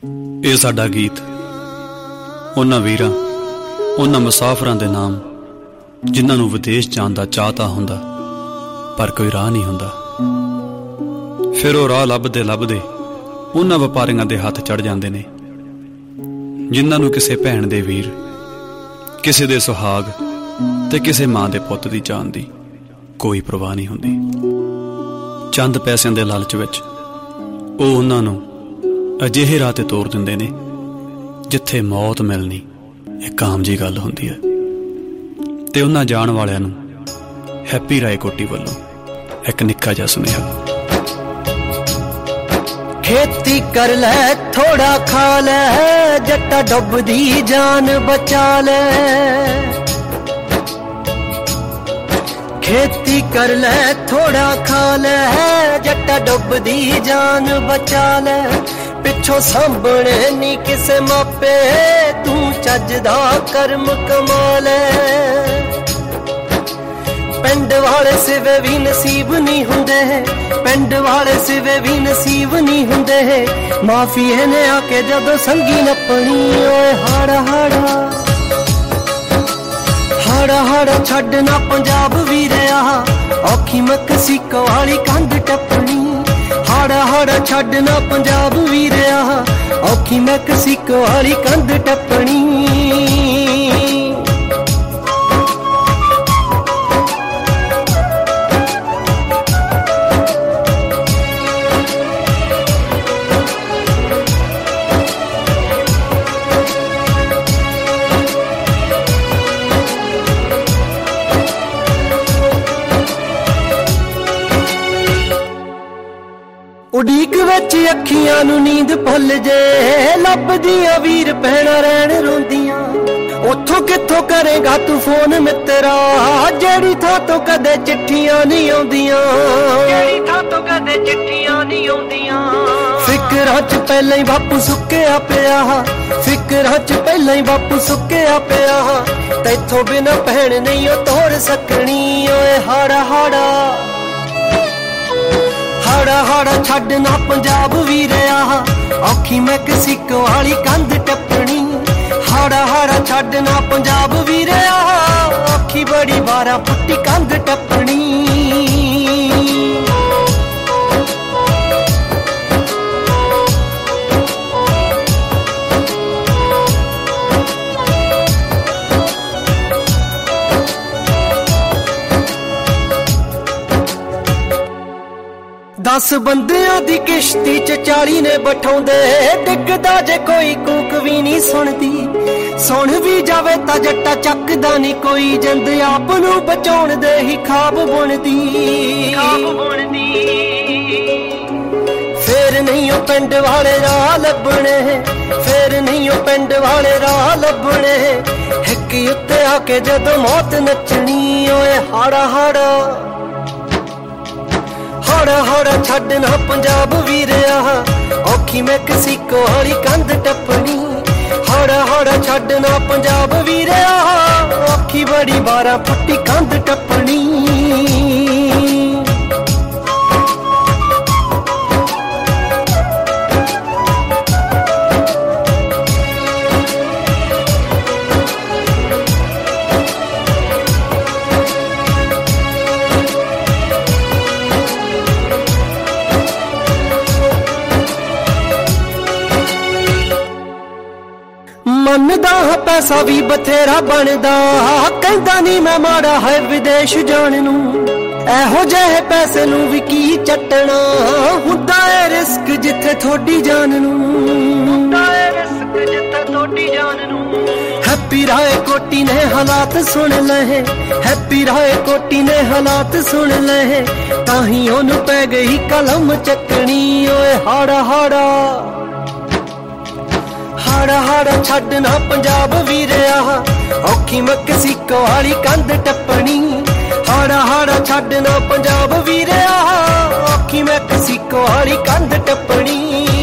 ਇਹ ਸਾਡਾ ਗੀਤ ਉਹਨਾਂ ਵੀਰਾਂ ਉਹਨਾਂ ਮੁਸਾਫਰਾਂ ਦੇ ਨਾਮ ਜਿਨ੍ਹਾਂ ਨੂੰ ਵਿਦੇਸ਼ ਜਾਣ ਦਾ ਚਾਅ ਤਾਂ ਹੁੰਦਾ ਪਰ ਕੋਈ ਰਾਹ ਨਹੀਂ ਹੁੰਦਾ। ਫਿਰ ਉਹ ਰਾਹ ਲੱਭਦੇ ਲੱਭਦੇ ਉਹਨਾਂ ਵਪਾਰੀਆਂ ਦੇ ਹੱਥ ਚੜ੍ਹ ਜਾਂਦੇ ਨੇ ਜਿਨ੍ਹਾਂ ਨੂੰ ਕਿਸੇ ਭੈਣ ਦੇ ਵੀਰ, ਕਿਸੇ ਦੇ ਸੁਹਾਗ ਤੇ ਕਿਸੇ ਮਾਂ ਦੇ ਪੁੱਤ ਦੀ ਜਾਨ ਦੀ ਕੋਈ ਪਰਵਾਹ ਨਹੀਂ ਹੁੰਦੀ। ਚੰਦ ਪੈਸਿਆਂ ਦੇ ਲਾਲਚ ਵਿੱਚ ਉਹ ਉਹਨਾਂ ਨੂੰ ਅਜਿਹੇ ਰਾਹ ਤੇ ਤੋਰ ਦਿੰਦੇ ਨੇ ਜਿੱਥੇ ਮੌਤ ਮਿਲਣੀ ਇੱਕ ਆਮ ਜੀ ਗੱਲ ਹੁੰਦੀ ਹੈ। ਤੇ ਉਹਨਾਂ ਜਾਣ ਵਾਲਿਆਂ ਨੂੰ ਹੈਪੀ ਰਾਏਕੋਟੀ ਵੱਲੋਂ ਇੱਕ ਨਿੱਕਾ ਜਿਹਾ ਸੁਨੇਹਾ। खेती कर ले थोड़ा खा ले जट्टा डुबदी जान बचा ले। खेती कर ले थोड़ा खा ले जट्टा डुबदी जान बचा ले। पिछों सांभणे नी किसे मापे तू चजदा कर्म कमा ले। पिंड वाले सिवे भी नसीब नहीं हुंदे, पिंड वाले सिवे भी नसीब नहीं हुंदे। माफी ने आके जदों संगी नपनी ओए हाड़ा हाड़ा हाड़ा हाड़ा छड्डना पंजाब भी रहा औखी मैक्सीको वाली कंध टपनी। हाड़ा हाड़ा छड्डना पंजाब भी रहा औखी मैक्सीको वाली कंध टपनी। उड़ीक विच अखियां नू नींद भुल जे लभदियां वीर भैणां रहण रोंदियां। उथों किथों करेगा तू फोन मित्रा जेड़ी थां तो कदे चिट्ठियां नहीं आउंदियां, जेड़ी थां तो कदे चिट्ठियां नहीं आउंदियां। फिकरां च पहलां ही बापू सुक्किया पिया, फिकरां च पहलां ही बापू सुक्किया पिया। तैथों बिना भैण नहीं ओ तोड़ सकनी ओए हाड़ा हाड़ा हाड़ा हाड़ा छड्डना पंजाब भी रहा औखी मैक्सीको वाली कंध टपनी। हाड़ा हाड़ा छड्डना पंजाब भी रहा औखी बड़ी 12 फुट्टी कंध टपनी। दस बंदियां दी किश्ती च 40 ने बठाउंदे डिगदा जे कोई कूक भी नहीं सुनदी। सुन भी जावे तां जट्टा चकदा नहीं कोई जिंद आप नूं बचाउण दे ही खाब बुनदी। फिर नहीं ओ पिंड वाले राह लभणे, फिर नहीं ओ पिंड वाले राह लभणे। हिक उत्ते आके जदों मौत नचनी ओए हाड़ा हाड़ा हाड़ा हाड़ा छड्डना पंजाब भी रहा औखी मैक्सीको वाली कंध टपनी। हाड़ा हाड़ा छड्डना पंजाब भी रहा औखी बड़ी 12 फुट्टी कंध टपनी। मनदा पैसा भी बथेरा बनदा कहंदा नहीं मैं माड़ा है विदेश जाण नूं। एहो जेहे पैसे नूं भी की चटना हुंदा है रिस्क जिथे थोड़ी जान नूं, हुंदा है रिस्क जिथे थोड़ी जान नूं। हैप्पी रायकोटी ने हालात सुन लहे, हैप्पी रायकोटी ने हालात सुन लहे। ताही ओनू पै गई कलम चकनी ओए हाड़ा हाड़ा हाड़ा हाड़ा छड्डना पंजाब भी रहा औखी मैक्सीको वाली कंध टपनी। हाड़ा हाड़ा छड्डना पंजाब भी रहा औखी मैक्सीको वाली कंध टपनी।